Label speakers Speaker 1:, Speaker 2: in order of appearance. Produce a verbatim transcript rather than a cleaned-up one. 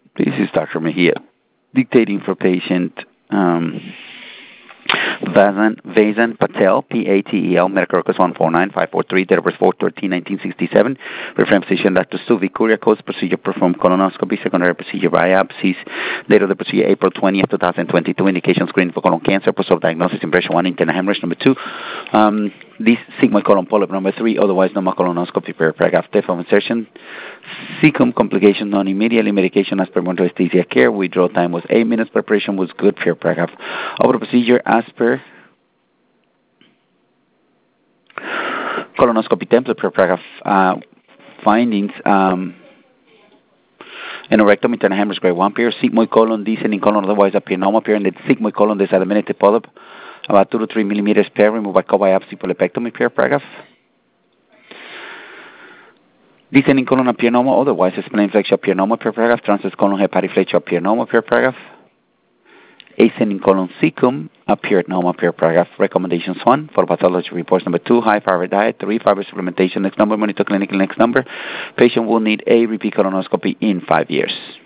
Speaker 1: This is Doctor Mejia, dictating for patient um, Vasan, Vasan Patel, P A T E L, medical records one four nine five four three, date of birth four thirteen nineteen sixty-seven. Reference physician Doctor Suvi Kuria, codes procedure performed colonoscopy, secondary procedure biopsies, date of the procedure April twentieth, twenty twenty-two, indication screening for colon cancer, post-op diagnosis, impression one, internal hemorrhage, number two, um, this sigmoid colon polyp, number three, otherwise normal colonoscopy per paragraph, depth of insertion, cecum complication non immediately, medication as per monitored anesthesia care, withdrawal time was eight minutes, preparation was good per paragraph. Over the procedure as per colonoscopy template per paragraph, uh, findings, um, anorectum, internal hemorrhage grade one pair, sigmoid colon, descending colon, otherwise a normal pair, and the sigmoid colon, disseminated polyp, about two to three millimeters pair, removed by co-biopsy polypectomy per paragraph. Descending colon appear normal, otherwise spleen inflection appear normal per paragraph, transverse colon hepatoflexure appear normal per paragraph. Ascending colon cecum appeared normal per paragraph. Recommendations one, for pathology reports. Number two, high fiber diet. Three, fiber supplementation. Next number, monitor clinical. Next number, patient will need a repeat colonoscopy in five years.